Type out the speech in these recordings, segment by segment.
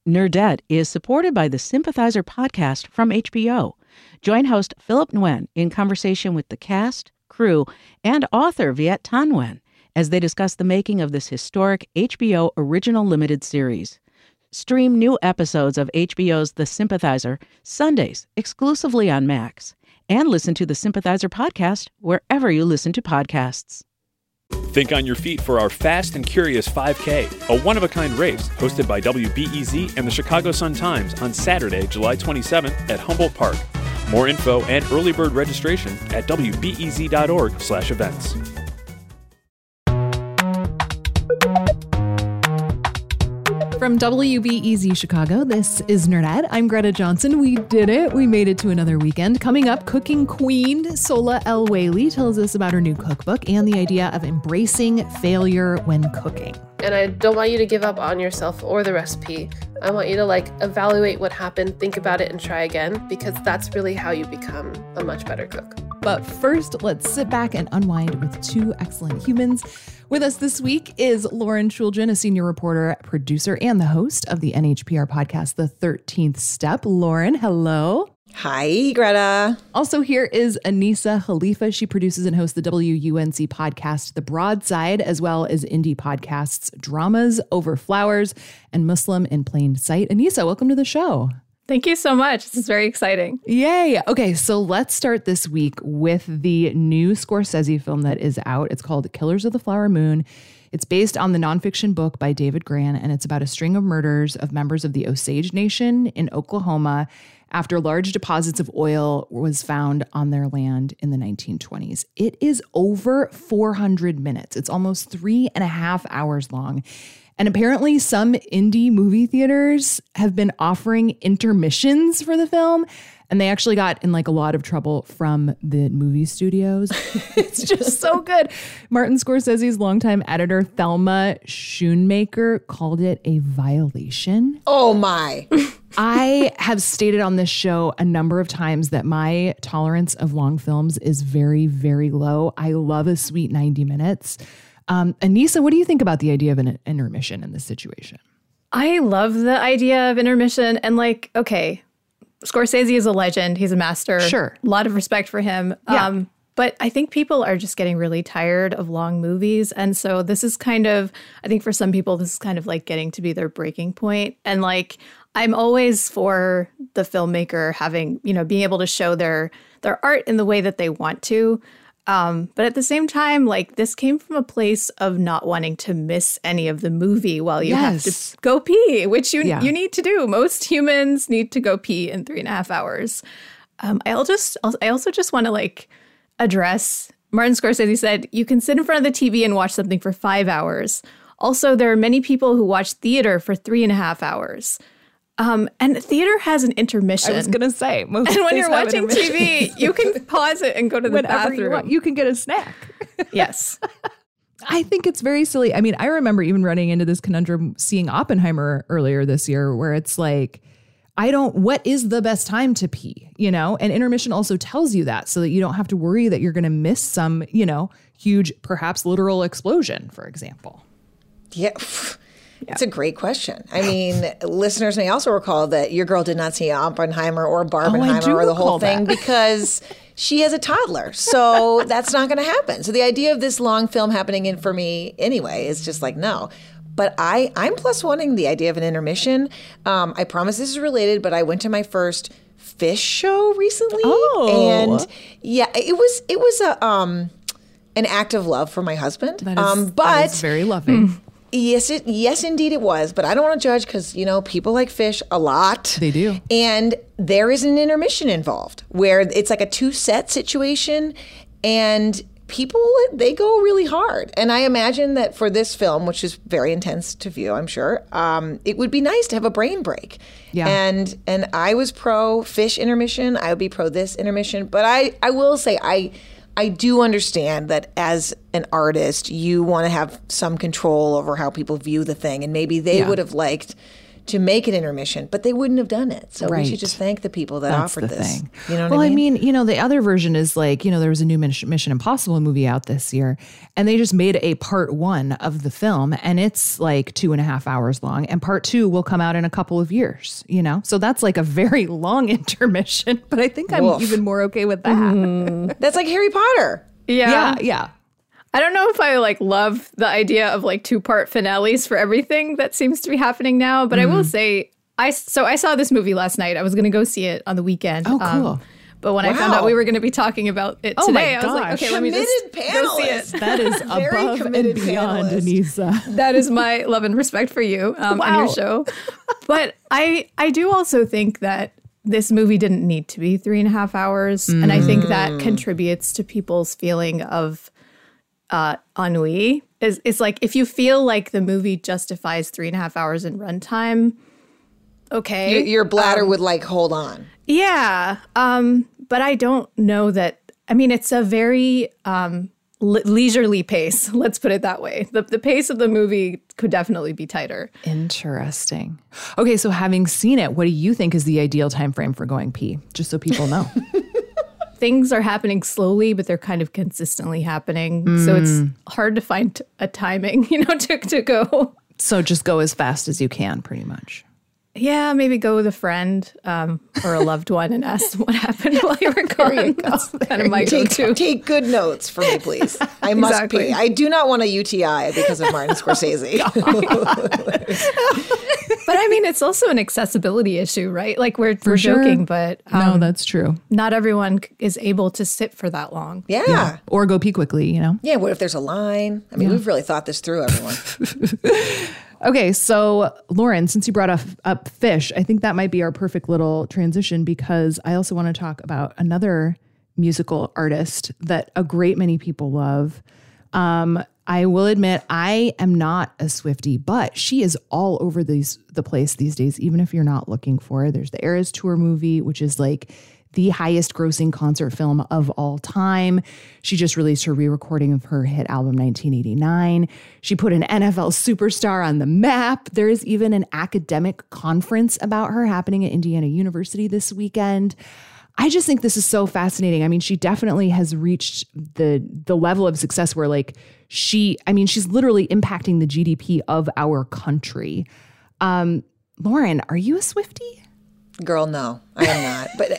Nerdette is supported by the Sympathizer podcast from HBO. Join host Philip Nguyen in conversation with the cast, crew, and author Viet Thanh Nguyen as they discuss the making of this historic HBO original limited series. Stream new episodes of HBO's The Sympathizer Sundays exclusively on Max. And listen to the Sympathizer podcast wherever you listen to podcasts. Think on your feet for our Fast and Curious 5K, a one-of-a-kind race hosted by WBEZ and the Chicago Sun-Times on Saturday, July 27th at Humboldt Park. More info and early bird registration at wbez.org/events. From WBEZ Chicago, this is Nerdette. I'm Greta Johnson. We did it. We made it to another weekend. Coming up, cooking queen Sola El Whaley tells us about her new cookbook and the idea of embracing failure when cooking. And I don't want you to give up on yourself or the recipe. I want you to evaluate what happened, think about it, and try again, because that's really how you become a much better cook. But first, let's sit back and unwind with two excellent humans. With us this week is Lauren Chooljian, a senior reporter, producer, and the host of the NHPR podcast, The 13th Step. Lauren, hello. Hi, Greta. Also here is Anisa Khalifa. She produces and hosts the WUNC podcast, The Broadside, as well as indie podcasts, Dramas Over Flowers and Muslim in Plain Sight. Anisa, welcome to the show. Thank you so much. This is very exciting. Yay. Okay, so let's start this week with the new Scorsese film that is out. It's called Killers of the Flower Moon. It's based on the nonfiction book by David Grann, and it's about a string of murders of members of the Osage Nation in Oklahoma after large deposits of oil was found on their land in the 1920s. It is over 400 minutes. It's almost 3.5 hours long. And apparently some indie movie theaters have been offering intermissions for the film. And they actually got in a lot of trouble from the movie studios. It's just so good. Martin Scorsese's longtime editor, Thelma Schoonmaker, called it a violation. Oh, my. I have stated on this show a number of times that my tolerance of long films is very, very low. I love a sweet 90 minutes. Anisa, what do you think about the idea of an intermission in this situation? I love the idea of intermission. And okay, Scorsese is a legend. He's a master. Sure. A lot of respect for him. Yeah. But I think people are just getting really tired of long movies. And so this is I think for some people, this is kind of getting to be their breaking point. And I'm always for the filmmaker having, being able to show their art in the way that they want to. But at the same time, this came from a place of not wanting to miss any of the movie while you have to go pee, which you need to do. Most humans need to go pee in 3.5 hours. I also just want to address Martin Scorsese said, you can sit in front of the TV and watch something for 5 hours. Also, there are many people who watch theater for 3.5 hours. And theater has an intermission. I was going to say. And when you're watching TV, you can pause it and go to the bathroom. You can get a snack. Yes. I think it's very silly. I mean, I remember even running into this conundrum seeing Oppenheimer earlier this year where it's what is the best time to pee, And intermission also tells you that so that you don't have to worry that you're going to miss some, huge, perhaps literal explosion, for example. Yeah. It's a great question. I mean, listeners may also recall that your girl did not see Oppenheimer or Barbenheimer or the whole thing because she has a toddler. So that's not going to happen. So the idea of this long film happening for me anyway is just no. But I'm plus wanting the idea of an intermission. I promise this is related, but I went to my first Phish show recently. Oh. And yeah, it was an act of love for my husband. That is very loving. Yes, indeed it was. But I don't want to judge because, people like Phish a lot. They do. And there is an intermission involved where it's a 2-set situation and people, they go really hard. And I imagine that for this film, which is very intense to view, I'm sure, it would be nice to have a brain break. Yeah. And I was pro Phish intermission. I would be pro this intermission. But I will say I do understand that as an artist, you want to have some control over how people view the thing. And maybe they would have liked to make an intermission, but they wouldn't have done it. So we should just thank the people that offered this. Thing. You know what I mean? The other version is like, there was a new Mission Impossible movie out this year, and they just made a part 1 of the film, and it's like 2.5 hours long, and part 2 will come out in a couple of years, So that's like a very long intermission, but I think I'm even more okay with that. That's like Harry Potter. Yeah. I don't know if I love the idea of 2-part finales for everything that seems to be happening now, but I will say I saw this movie last night. I was going to go see it on the weekend. Oh, cool. But when I found out we were going to be talking about it today, I was like, okay, let me just go see it. That is above and beyond, Anissa. That is my love and respect for you and your show. But I do also think that this movie didn't need to be 3.5 hours. And I think that contributes to people's feeling of ennui. It's like, if you feel like the movie justifies 3.5 hours in runtime, okay. Your bladder would hold on. Yeah. But I don't know that. I mean, it's a very leisurely pace. Let's put it that way. The pace of the movie could definitely be tighter. Interesting. Okay, so having seen it, what do you think is the ideal time frame for going pee? Just so people know. Things are happening slowly, but they're kind of consistently happening. So it's hard to find a timing, to go. So just go as fast as you can, pretty much. Yeah, maybe go with a friend or a loved one and ask what happened while you were gone. That's kind of my go-to. Take good notes for me, please. I must pee. I do not want a UTI because of Martin Scorsese. But I mean, it's also an accessibility issue, right? We're joking, but no, that's true. Not everyone is able to sit for that long. Yeah. Or go pee quickly, Yeah, what if there's a line? I mean, we've really thought this through, everyone. Okay, so Lauren, since you brought up Fish, I think that might be our perfect little transition, because I also want to talk about another musical artist that a great many people love. I will admit I am not a Swiftie, but she is all over the place these days, even if you're not looking for her. There's the Eras Tour movie, which is the highest grossing concert film of all time. She just released her re-recording of her hit album 1989. She put an NFL superstar on the map. There is even an academic conference about her happening at Indiana University this weekend. I just think this is so fascinating. I mean, she definitely has reached the level of success where she's literally impacting the GDP of our country. Lauren, are you a Swiftie? Girl, no, I am not. But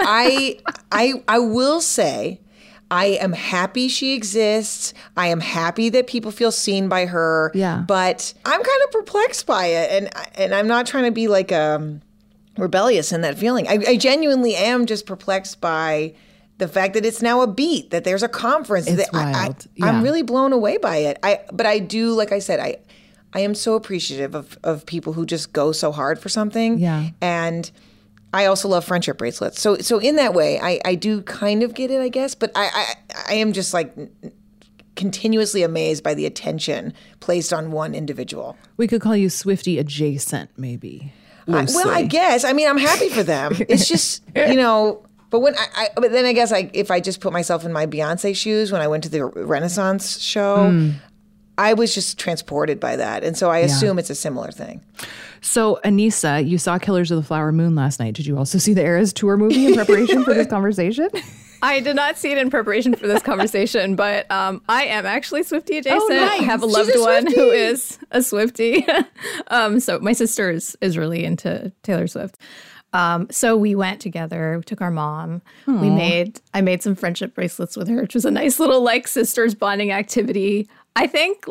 I will say, I am happy she exists. I am happy that people feel seen by her. Yeah. But I'm kind of perplexed by it, and I'm not trying to be rebellious in that feeling. I genuinely am just perplexed by the fact that it's now a beat, that there's a conference. It's wild. I'm really blown away by it. But I do, like I said, I am so appreciative of people who just go so hard for something. Yeah. And I also love friendship bracelets. So in that way, I do kind of get it, I guess. But I am just continuously amazed by the attention placed on one individual. We could call you Swiftie adjacent, maybe. Well, I guess. I mean, I'm happy for them. It's just, but but then I guess if I just put myself in my Beyonce shoes when I went to the Renaissance show, I was just transported by that. And so I assume it's a similar thing. So, Anissa, you saw Killers of the Flower Moon last night. Did you also see the Eras Tour movie in preparation for this conversation? I did not see it in preparation for this conversation, but I am actually Swiftie adjacent. Oh, nice. I have a loved one who is a Swiftie. So my sister is really into Taylor Swift. So we went together, we took our mom. I made some friendship bracelets with her, which was a nice little sisters bonding activity. I think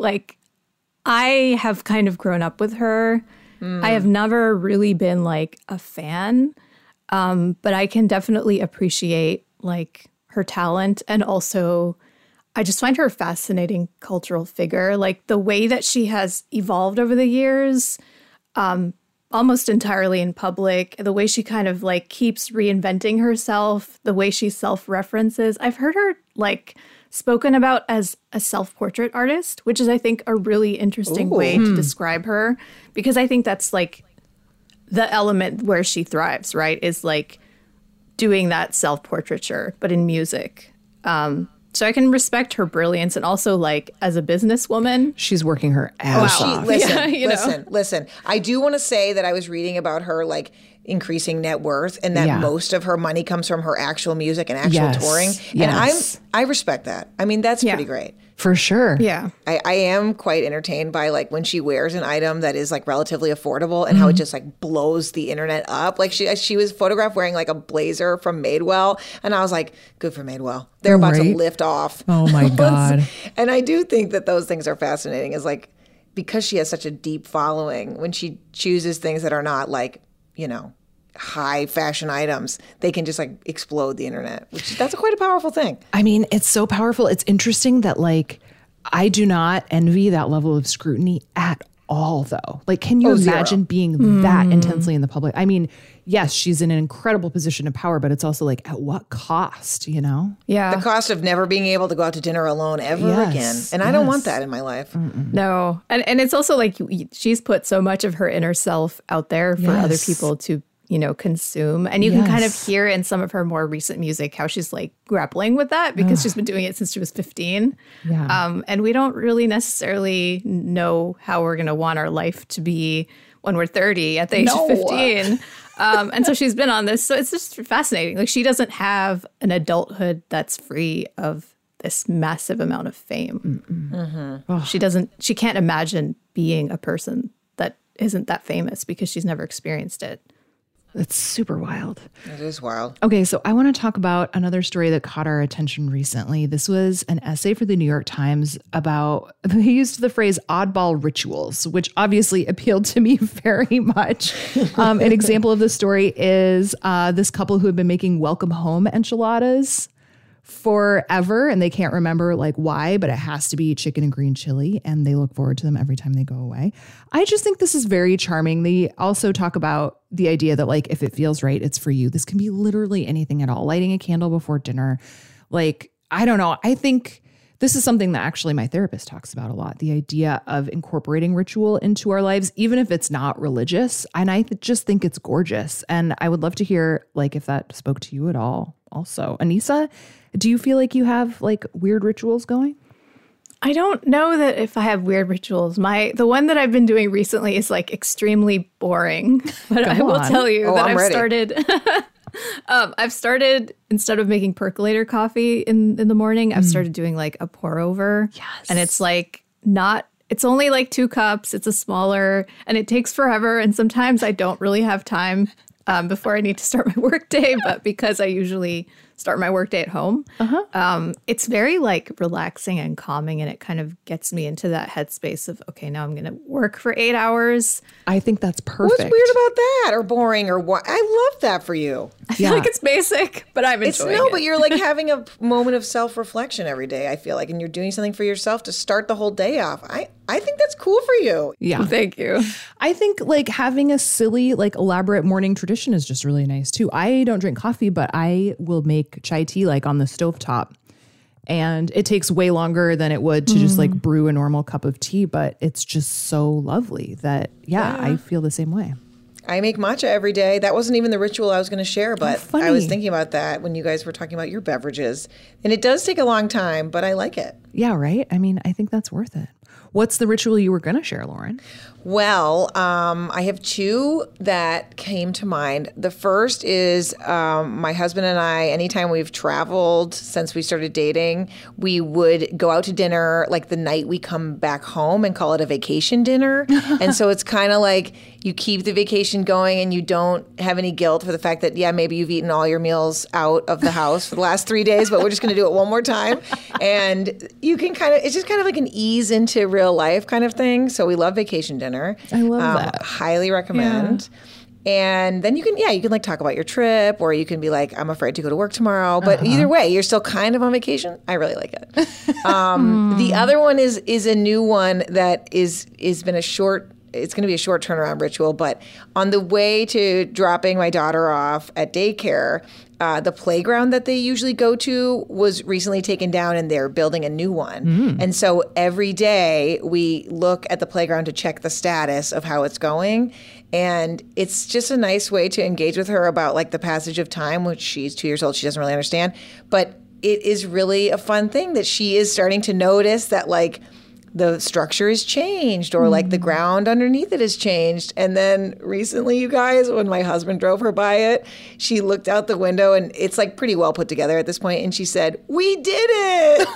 I have kind of grown up with her. I have never really been a fan, but I can definitely appreciate her talent. And also I just find her a fascinating cultural figure. The way that she has evolved over the years, almost entirely in public, the way she kind of keeps reinventing herself, the way she self-references. I've heard her spoken about as a self-portrait artist, which is, I think, a really interesting way to describe her, because I think that's the element where she thrives, right? Is doing that self-portraiture, but in music. So I can respect her brilliance, and also like as a businesswoman, she's working her ass off. Listen. I do want to say that I was reading about her like increasing net worth, and that most of her money comes from her actual music and actual touring. And I respect that. I mean, that's pretty great. For sure. Yeah. I am quite entertained by like when she wears an item that is like relatively affordable and how it just like blows the internet up. Like she was photographed wearing like a blazer from Madewell, and I was like, good for Madewell. They're about to lift off. Oh my God. And I do think that those things are fascinating, is like, because she has such a deep following, when she chooses things that are not like, you know, high fashion items, they can just like explode the internet, which that's quite a powerful thing. I mean, it's so powerful. It's interesting that like, I do not envy that level of scrutiny at all though. Like, can you imagine being that intensely in the public? I mean, yes, she's in an incredible position of power, but it's also like, at what cost, you know? Yeah. The cost of never being able to go out to dinner alone ever again. And I don't want that in my life. No. And it's also like she's put so much of her inner self out there for other people to, you know, consume. And you can kind of hear in some of her more recent music how she's like grappling with that, because she's been doing it since she was 15. Yeah. And we don't really necessarily know how we're going to want our life to be when we're 30 at the age of 15. And so she's been on this. So it's just fascinating. Like, she doesn't have an adulthood that's free of this massive amount of fame. She can't imagine being a person that isn't that famous because she's never experienced it. It's super wild. It is wild. Okay, so I want to talk about another story that caught our attention recently. This was an essay for the New York Times about, they used the phrase oddball rituals, which obviously appealed to me very much. An example of the story is this couple who had been making welcome home enchiladas forever, and they can't remember like why, but it has to be chicken and green chili, and they look forward to them every time they go away. I just think this is very charming. They also talk about the idea that like, if it feels right, it's for you. This can be literally anything at all. Lighting a candle before dinner. Like, I don't know. I think this is something that actually my therapist talks about a lot. The idea of incorporating ritual into our lives, even if it's not religious. And I just think it's gorgeous. And I would love to hear like if that spoke to you at all also. Anissa, do you feel like you have like weird rituals going? I don't know that if I have weird rituals. The one that I've been doing recently is like extremely boring. But I will tell you that I've started, instead of making percolator coffee in the morning, I've started doing like a pour over. Yes. And it's like it's only like 2 cups. It's a smaller, and it takes forever. And sometimes I don't really have time before I need to start my workday. But because I usually start my workday at home, it's very like relaxing and calming, and it kind of gets me into that headspace of, okay, now I'm going to work for 8 hours. I think that's perfect. What's weird about that, or boring, or what? I love that for you. I feel like it's basic, but I'm enjoying it. But you're like having a moment of self-reflection every day, I feel like, and you're doing something for yourself to start the whole day off. I think that's cool for you. Yeah. Thank you. I think like having a silly, like elaborate morning tradition is just really nice too. I don't drink coffee, but I will make chai tea like on the stovetop. And it takes way longer than it would to just like brew a normal cup of tea, but it's just so lovely that, I feel the same way. I make matcha every day. That wasn't even the ritual I was going to share, but I was thinking about that when you guys were talking about your beverages. And it does take a long time, but I like it. Yeah, right? I mean, I think that's worth it. What's the ritual you were going to share, Lauren? Well, I have 2 that came to mind. The first is my husband and I, anytime we've traveled since we started dating, we would go out to dinner like the night we come back home and call it a vacation dinner. And so it's kind of like you keep the vacation going and you don't have any guilt for the fact that, maybe you've eaten all your meals out of the house for the last 3 days, but we're just going to do it one more time. And you can it's just kind of like an ease into real life kind of thing. So we love vacation dinner. I love that. Highly recommend. Yeah. And then you can like talk about your trip, or you can be like, I'm afraid to go to work tomorrow. But either way, you're still kind of on vacation. I really like it. The other one is a new one that is been it's going to be a short turnaround ritual, but on the way to dropping my daughter off at daycare, the playground that they usually go to was recently taken down, and they're building a new one. And so every day we look at the playground to check the status of how it's going. And it's just a nice way to engage with her about like the passage of time, which she's 2 years old. She doesn't really understand. But it is really a fun thing that she is starting to notice that like the structure is changed or like the ground underneath it has changed. And then recently, you guys, when my husband drove her by it, she looked out the window and it's like pretty well put together at this point. And she said, "We did it."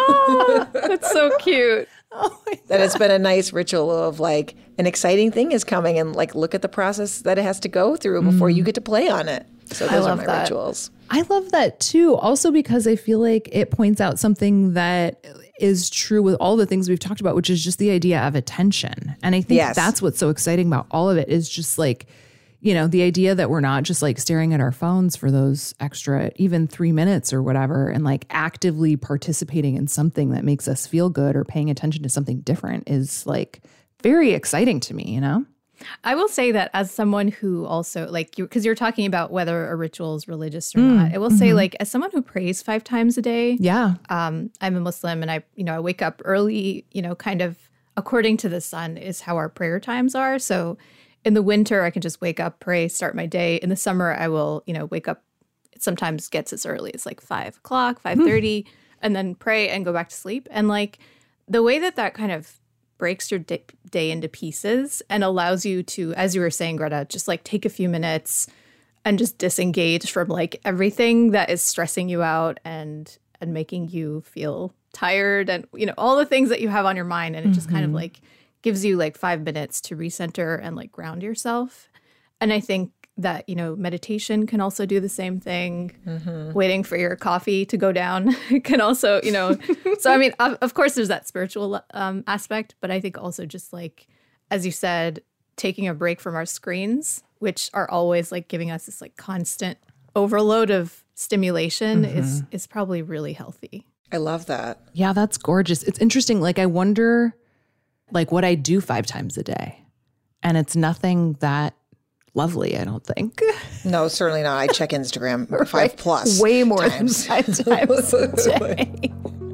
Oh, that's so cute. That it's been a nice ritual of like an exciting thing is coming and like look at the process that it has to go through before you get to play on it. So those are my rituals. I love that too. Also because I feel like it points out something that is true with all the things we've talked about, which is just the idea of attention. And I think that's what's so exciting about all of it is just like, you know, the idea that we're not just like staring at our phones for those extra, even 3 minutes or whatever, and like actively participating in something that makes us feel good or paying attention to something different is like very exciting to me, you know? I will say that as someone who also like because you're talking about whether a ritual is religious or not, I will say like as someone who prays 5 times a day, I'm a Muslim and I wake up early, kind of according to the sun is how our prayer times are. So in the winter, I can just wake up, pray, start my day. In the summer, I will, wake up. It sometimes gets as early as like 5 o'clock, 5:30, and then pray and go back to sleep. And like the way that kind of breaks your day into pieces and allows you to, as you were saying, Greta, just like take a few minutes and just disengage from like everything that is stressing you out and making you feel tired and, all the things that you have on your mind. And it just kind of like gives you like 5 minutes to recenter and like ground yourself. And I think that, meditation can also do the same thing. Waiting for your coffee to go down can also, so I mean, of course there's that spiritual aspect, but I think also just like, as you said, taking a break from our screens, which are always like giving us this like constant overload of stimulation is probably really healthy. I love that. Yeah, that's gorgeous. It's interesting. Like, I wonder like what I do 5 times a day, and it's nothing that lovely, I don't think. No, certainly not. I check Instagram 5 plus. Way more times. than 5 times a day.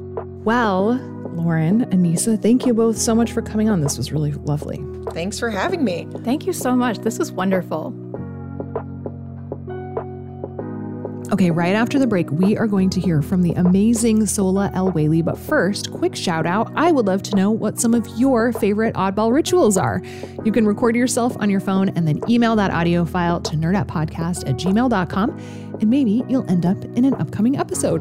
Well, Lauren, Anissa, thank you both so much for coming on. This was really lovely. Thanks for having me. Thank you so much. This was wonderful. Okay, right after the break, we are going to hear from the amazing Sohla El-Waylly. But first, quick shout out. I would love to know what some of your favorite oddball rituals are. You can record yourself on your phone and then email that audio file to nerdettepodcast@gmail.com. And maybe you'll end up in an upcoming episode.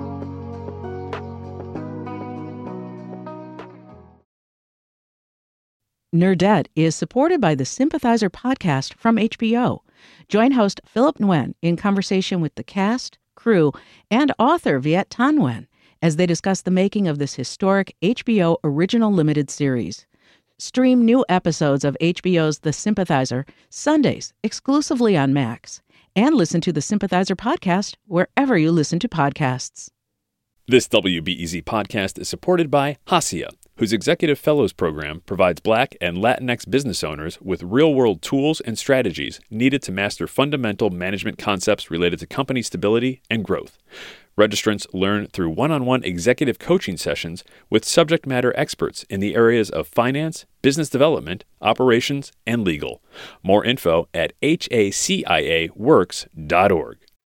Nerdette is supported by the Sympathizer podcast from HBO. Join host Philip Nguyen in conversation with the cast, crew, and author Viet Thanh Nguyen as they discuss the making of this historic HBO original limited series. Stream new episodes of HBO's The Sympathizer Sundays exclusively on Max, and listen to the Sympathizer podcast wherever you listen to podcasts. This WBEZ podcast is supported by Hacia, whose Executive Fellows Program provides Black and Latinx business owners with real-world tools and strategies needed to master fundamental management concepts related to company stability and growth. Registrants learn through one-on-one executive coaching sessions with subject matter experts in the areas of finance, business development, operations, and legal. More info at haciaworks.org.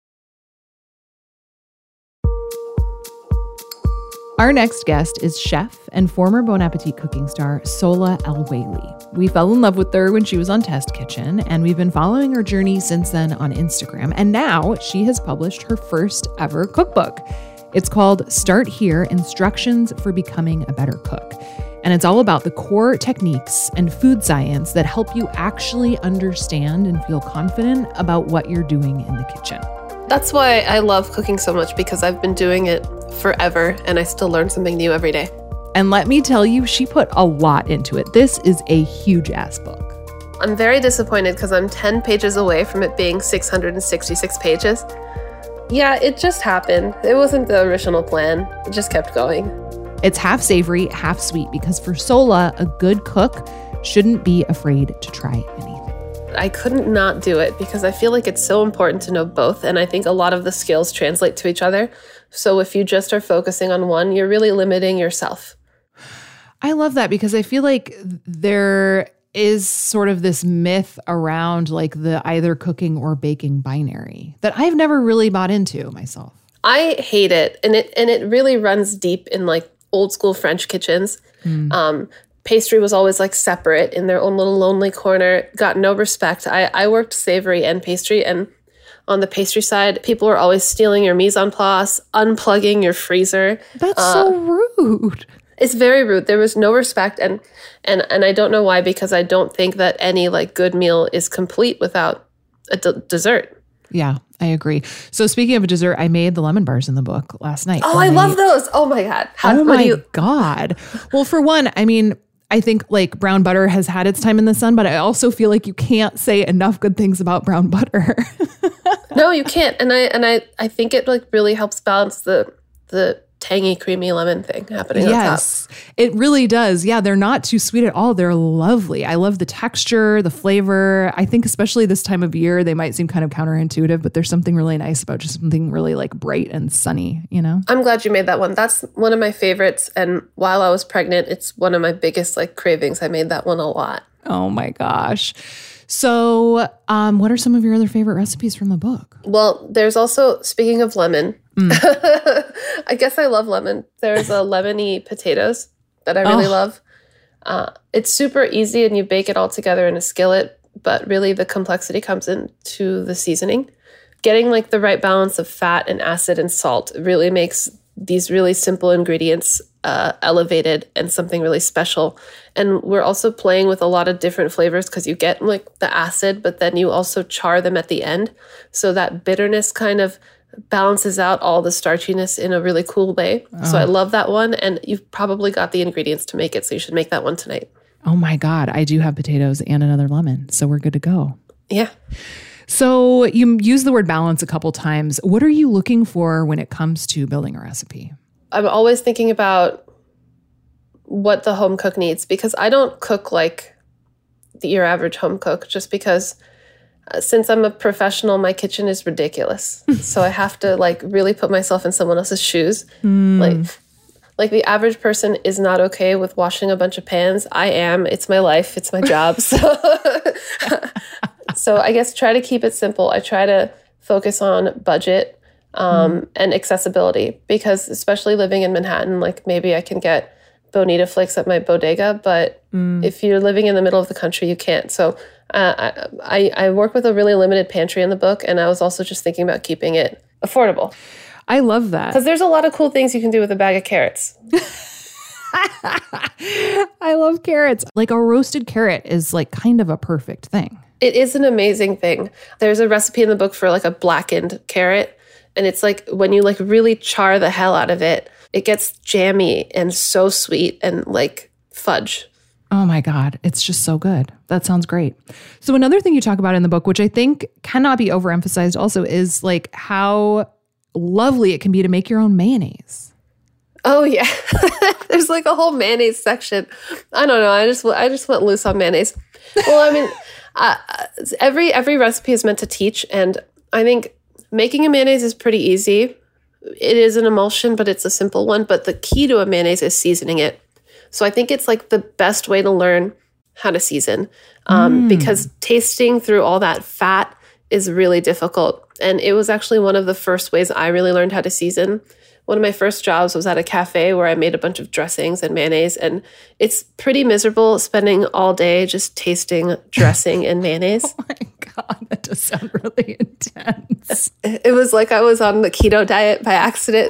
Our next guest is chef and former Bon Appetit cooking star Sohla El-Waylly. We fell in love with her when she was on Test Kitchen, and we've been following her journey since then on Instagram. And now she has published her first ever cookbook. It's called Start Here: Instructions for Becoming a Better Cook. And it's all about the core techniques and food science that help you actually understand and feel confident about what you're doing in the kitchen. That's why I love cooking so much, because I've been doing it forever and I still learn something new every day. And let me tell you, she put a lot into it. This is a huge ass book. I'm very disappointed because I'm 10 pages away from it being 666 pages. Yeah, it just happened. It wasn't the original plan. It just kept going. It's half savory, half sweet, because for Sohla, a good cook shouldn't be afraid to try anything. I couldn't not do it because I feel like it's so important to know both. And I think a lot of the skills translate to each other. So if you just are focusing on one, you're really limiting yourself. I love that, because I feel like there is sort of this myth around like the either cooking or baking binary that I've never really bought into myself. I hate it. And it really runs deep in like old school French kitchens. Pastry was always like separate in their own little lonely corner, got no respect. I worked savory and pastry, and on the pastry side, people were always stealing your mise en place, unplugging your freezer. That's so rude. It's very rude. There was no respect, and I don't know why, because I don't think that any like good meal is complete without a dessert. Yeah, I agree. So speaking of a dessert, I made the lemon bars in the book last night. Oh, I love those. Oh my God. God. Well, for one, I mean, I think like brown butter has had its time in the sun, but I also feel like you can't say enough good things about brown butter. No, you can't. And I think it like really helps balance the tangy, creamy lemon thing happening on top. Yes, it really does. Yeah, they're not too sweet at all. They're lovely. I love the texture, the flavor. I think especially this time of year, they might seem kind of counterintuitive, but there's something really nice about just something really like bright and sunny, you know? I'm glad you made that one. That's one of my favorites. And while I was pregnant, it's one of my biggest like cravings. I made that one a lot. Oh my gosh. So what are some of your other favorite recipes from the book? Well, there's also, speaking of lemon, I guess I love lemon. There's a lemony potatoes that I really love. It's super easy and you bake it all together in a skillet, but really the complexity comes into the seasoning. Getting like the right balance of fat and acid and salt really makes these really simple ingredients elevated and something really special. And we're also playing with a lot of different flavors because you get like the acid, but then you also char them at the end. So that bitterness kind of balances out all the starchiness in a really cool way. So I love that one. And you've probably got the ingredients to make it. So you should make that one tonight. Oh my God. I do have potatoes and another lemon. So we're good to go. Yeah. So you use the word balance a couple times. What are you looking for when it comes to building a recipe? I'm always thinking about what the home cook needs, because I don't cook like your average home cook, just because since I'm a professional, my kitchen is ridiculous. So I have to like really put myself in someone else's shoes. Like the average person is not okay with washing a bunch of pans. I am. It's my life. It's my job. So I guess try to keep it simple. I try to focus on budget and accessibility, because especially living in Manhattan, like maybe I can get bonita flakes at my bodega, but if you're living in the middle of the country, you can't. So I work with a really limited pantry in the book, and I was also just thinking about keeping it affordable. I love that. Because there's a lot of cool things you can do with a bag of carrots. I love carrots. Like a roasted carrot is like kind of a perfect thing. It is an amazing thing. There's a recipe in the book for like a blackened carrot. And it's like when you like really char the hell out of it, it gets jammy and so sweet and like fudge. Oh my God. It's just so good. That sounds great. So another thing you talk about in the book, which I think cannot be overemphasized also, is like how lovely it can be to make your own mayonnaise. Oh yeah. There's like a whole mayonnaise section. I don't know. I just went loose on mayonnaise. Well, I mean, every recipe is meant to teach. And I think making a mayonnaise is pretty easy. It is an emulsion, but it's a simple one. But the key to a mayonnaise is seasoning it. So I think it's like the best way to learn how to season, because tasting through all that fat is really difficult. And it was actually one of the first ways I really learned how to season. One of my first jobs was at a cafe where I made a bunch of dressings and mayonnaise. And it's pretty miserable spending all day just tasting dressing and mayonnaise. Oh my God, that does sound really intense. It was like I was on the keto diet by accident.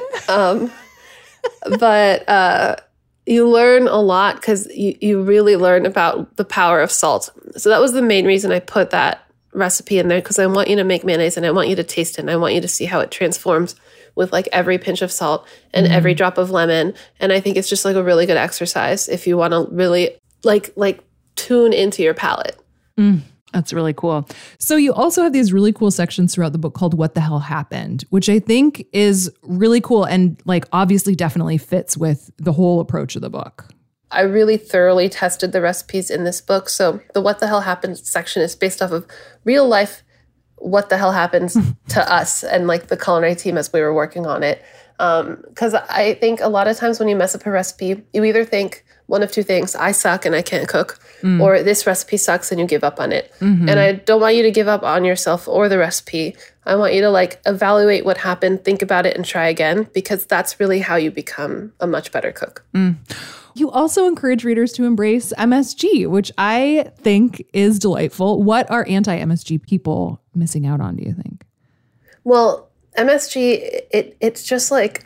But you learn a lot because you really learn about the power of salt. So that was the main reason I put that recipe in there, because I want you to make mayonnaise and I want you to taste it and I want you to see how it transforms with like every pinch of salt and every drop of lemon. And I think it's just like a really good exercise if you want to really like tune into your palate. That's really cool. So you also have these really cool sections throughout the book called What the Hell Happened, which I think is really cool and like obviously definitely fits with the whole approach of the book. I really thoroughly tested the recipes in this book. So the What the Hell Happened section is based off of real life what the hell happens to us and like the culinary team as we were working on it. Because I think a lot of times when you mess up a recipe, you either think, one of two things: I suck and I can't cook, or this recipe sucks and you give up on it. And I don't want you to give up on yourself or the recipe. I want you to like evaluate what happened, think about it, and try again, because that's really how you become a much better cook. You also encourage readers to embrace MSG, which I think is delightful. What are anti-MSG people missing out on, do you think? Well, MSG, it's just like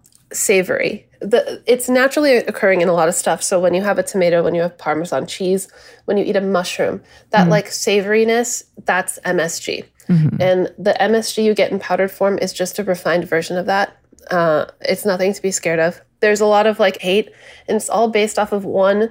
savory. It's naturally occurring in a lot of stuff. So when you have a tomato, when you have Parmesan cheese, when you eat a mushroom, that like savoriness, that's MSG. And the MSG you get in powdered form is just a refined version of that. It's nothing to be scared of. There's a lot of like hate, and it's all based off of one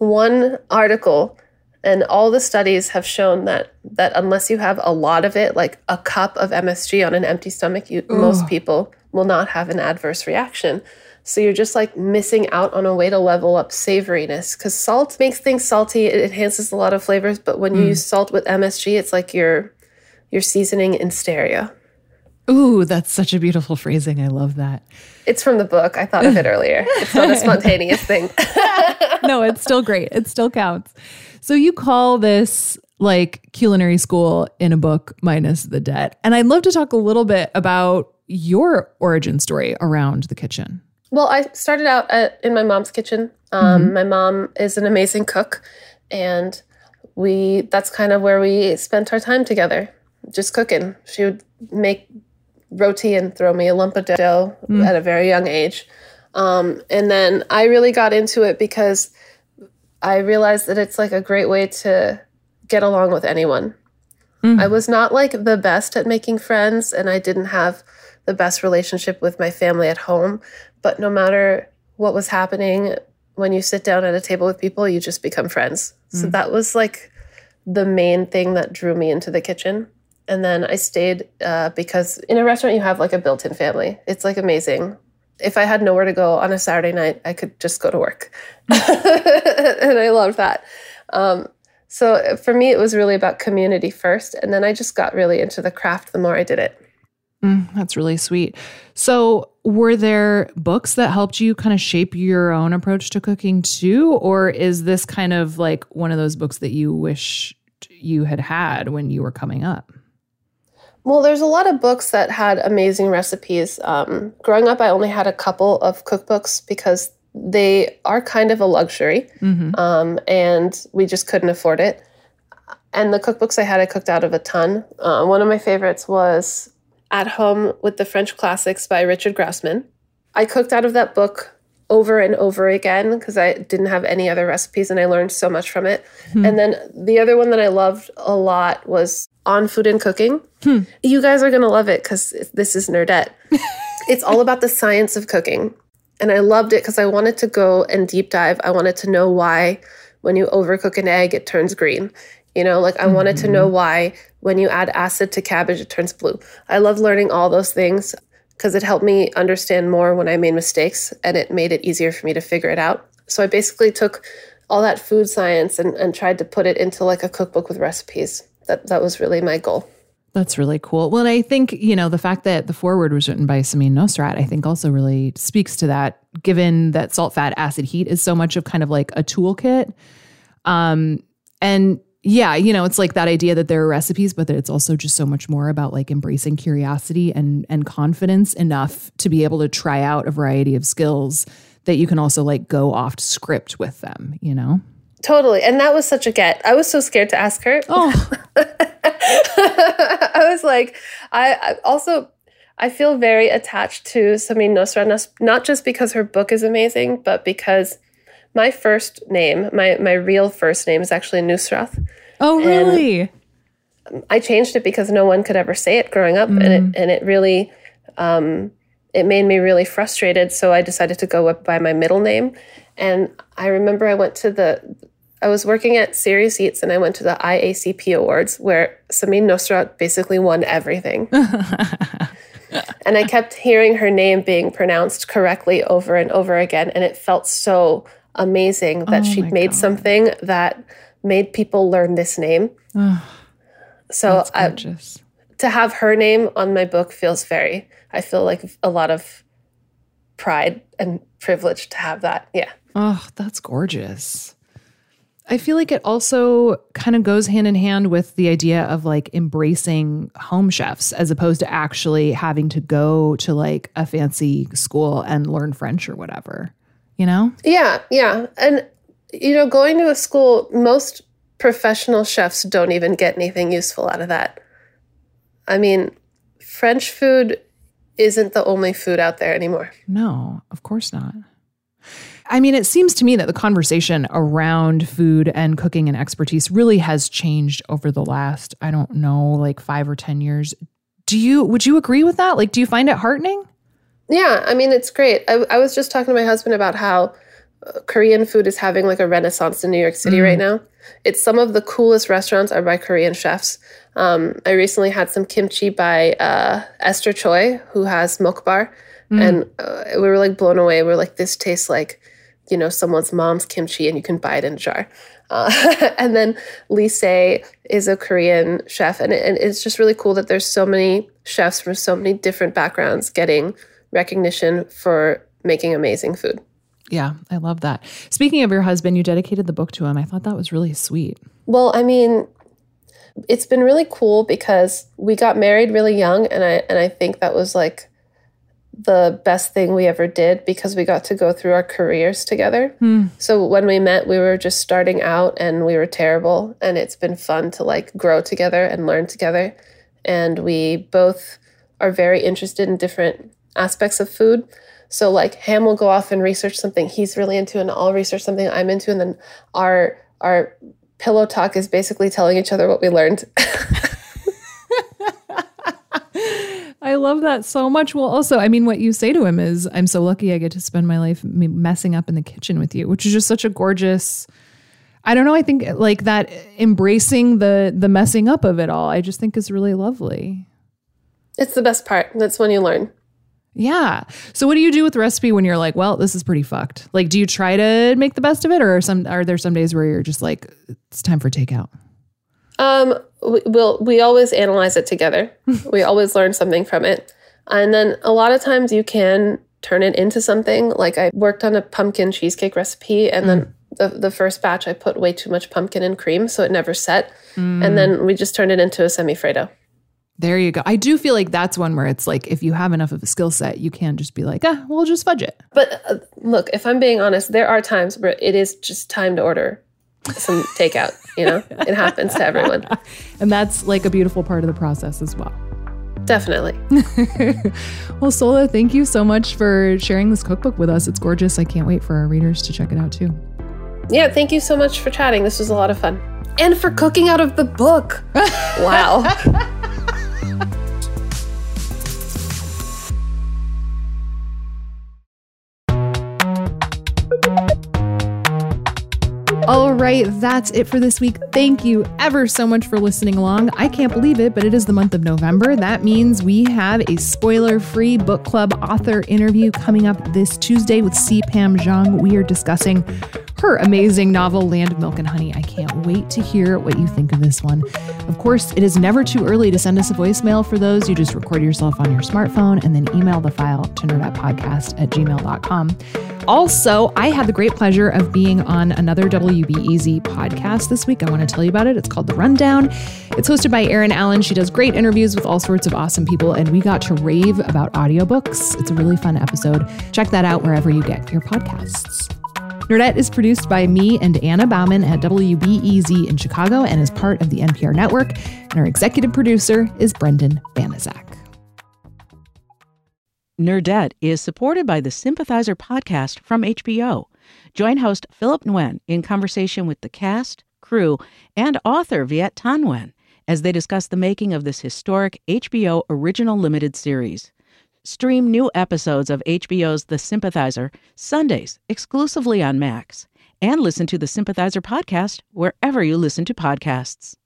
article. And all the studies have shown that unless you have a lot of it, like a cup of MSG on an empty stomach, most people will not have an adverse reaction. So you're just like missing out on a way to level up savoriness, because salt makes things salty. It enhances a lot of flavors. But when you use salt with MSG, it's like you're seasoning in stereo. Ooh, that's such a beautiful phrasing. I love that. It's from the book. I thought of it earlier. It's not a spontaneous thing. No, it's still great. It still counts. So you call this like culinary school in a book minus the debt. And I'd love to talk a little bit about your origin story around the kitchen. Well, I started out in my mom's kitchen. My mom is an amazing cook, and that's kind of where we spent our time together, just cooking. She would make roti and throw me a lump of dough at a very young age. And then I really got into it because I realized that it's like a great way to get along with anyone. I was not like the best at making friends, and I didn't have the best relationship with my family at home. But no matter what was happening, when you sit down at a table with people, you just become friends. So that was like the main thing that drew me into the kitchen. And then I stayed because in a restaurant, you have like a built-in family. It's like amazing. If I had nowhere to go on a Saturday night, I could just go to work. And I loved that. So for me, it was really about community first. And then I just got really into the craft the more I did it. That's really sweet. So were there books that helped you kind of shape your own approach to cooking too? Or is this kind of like one of those books that you wish you had when you were coming up? Well, there's a lot of books that had amazing recipes. Growing up, I only had a couple of cookbooks because they are kind of a luxury, and we just couldn't afford it. And the cookbooks I cooked out of a ton. One of my favorites was At Home with the French Classics by Richard Grassman. I cooked out of that book over and over again because I didn't have any other recipes, and I learned so much from it. And then the other one that I loved a lot was On Food and Cooking. You guys are going to love it because this is nerdette. It's all about the science of cooking. And I loved it because I wanted to go and deep dive. I wanted to know why when you overcook an egg, it turns green. You know, like I wanted to know why when you add acid to cabbage, it turns blue. I love learning all those things because it helped me understand more when I made mistakes, and it made it easier for me to figure it out. So I basically took all that food science and tried to put it into like a cookbook with recipes. That was really my goal. That's really cool. Well, and I think, the fact that the foreword was written by Samin Nosrat, I think also really speaks to that, given that salt, fat, acid, heat is so much of kind of like a toolkit. And yeah, it's like that idea that there are recipes, but that it's also just so much more about like embracing curiosity and confidence enough to be able to try out a variety of skills that you can also like go off script with them, Totally. And that was such a get. I was so scared to ask her. Oh, I was like, I feel very attached to Samin Nosrat, not just because her book is amazing, but because my first name, my real first name is actually Nusrat. Oh, really? And I changed it because no one could ever say it growing up. And it really, it made me really frustrated. So I decided to go by my middle name. And I remember I was working at Serious Eats, and I went to the IACP Awards where Samin Nosrat basically won everything. And I kept hearing her name being pronounced correctly over and over again. And it felt so amazing that she'd made something that made people learn this name. So to have her name on my book I feel like a lot of pride and privilege to have that. Yeah. Oh, that's gorgeous. I feel like it also kind of goes hand in hand with the idea of like embracing home chefs as opposed to actually having to go to like a fancy school and learn French or whatever, you know? Yeah. And, going to a school, most professional chefs don't even get anything useful out of that. I mean, French food isn't the only food out there anymore. No, of course not. I mean, it seems to me that the conversation around food and cooking and expertise really has changed over the last, I don't know, like 5 or 10 years. Would you agree with that? Like, do you find it heartening? Yeah, I mean, it's great. I was just talking to my husband about how Korean food is having like a renaissance in New York City right now. It's some of the coolest restaurants are by Korean chefs. I recently had some kimchi by Esther Choi, who has Mokbar. And we were like blown away. We're like, this tastes like, someone's mom's kimchi, and you can buy it in a jar. And then Lee Se is a Korean chef. And it's just really cool that there's so many chefs from so many different backgrounds getting recognition for making amazing food. Yeah, I love that. Speaking of your husband, you dedicated the book to him. I thought that was really sweet. Well, I mean, it's been really cool because we got married really young. And I think that was like the best thing we ever did because we got to go through our careers together. So when we met, we were just starting out and we were terrible. And it's been fun to like grow together and learn together. And we both are very interested in different aspects of food. So like Ham will go off and research something he's really into, and I'll research something I'm into. And then our pillow talk is basically telling each other what we learned. I love that so much. Well, also, I mean, what you say to him is, I'm so lucky I get to spend my life messing up in the kitchen with you, which is just such a gorgeous, I don't know. I think like that embracing the messing up of it all, I just think is really lovely. It's the best part. That's when you learn. Yeah. So what do you do with the recipe when you're like, well, this is pretty fucked? Like, do you try to make the best of it, or are there some days where you're just like, it's time for takeout? We always analyze it together. We always learn something from it. And then a lot of times you can turn it into something. Like I worked on a pumpkin cheesecake recipe, and then the first batch I put way too much pumpkin and cream, so it never set. And then we just turned it into a semi-Fredo. There you go. I do feel like that's one where it's like, if you have enough of a skill set, you can just be like, we'll just fudge it. But look, if I'm being honest, there are times where it is just time to order some takeout. It happens to everyone. And that's like a beautiful part of the process as well. Definitely. Well, Sola, thank you so much for sharing this cookbook with us. It's gorgeous. I can't wait for our readers to check it out too. Yeah, thank you so much for chatting. This was a lot of fun. And for cooking out of the book. Wow. All right, that's it for this week. Thank you ever so much for listening along. I can't believe it, but it is the month of November. That means we have a spoiler-free book club author interview coming up this Tuesday with C. Pam Zhang. We are discussing her amazing novel, Land of Milk and Honey. I can't wait to hear what you think of this one. Of course, it is never too early to send us a voicemail. For those, you just record yourself on your smartphone and then email the file to nerdettepodcast@gmail.com. Also, I had the great pleasure of being on another WBEZ podcast this week. I want to tell you about it. It's called The Rundown. It's hosted by Erin Allen. She does great interviews with all sorts of awesome people, and we got to rave about audiobooks. It's a really fun episode. Check that out wherever you get your podcasts. Nerdette is produced by me and Anna Bauman at WBEZ in Chicago and is part of the NPR network. And our executive producer is Brendan Banaszak. Nerdette is supported by the Sympathizer podcast from HBO. Join host Philip Nguyen in conversation with the cast, crew, and author Viet Thanh Nguyen as they discuss the making of this historic HBO original limited series. Stream new episodes of HBO's The Sympathizer Sundays exclusively on Max, and listen to the Sympathizer podcast wherever you listen to podcasts.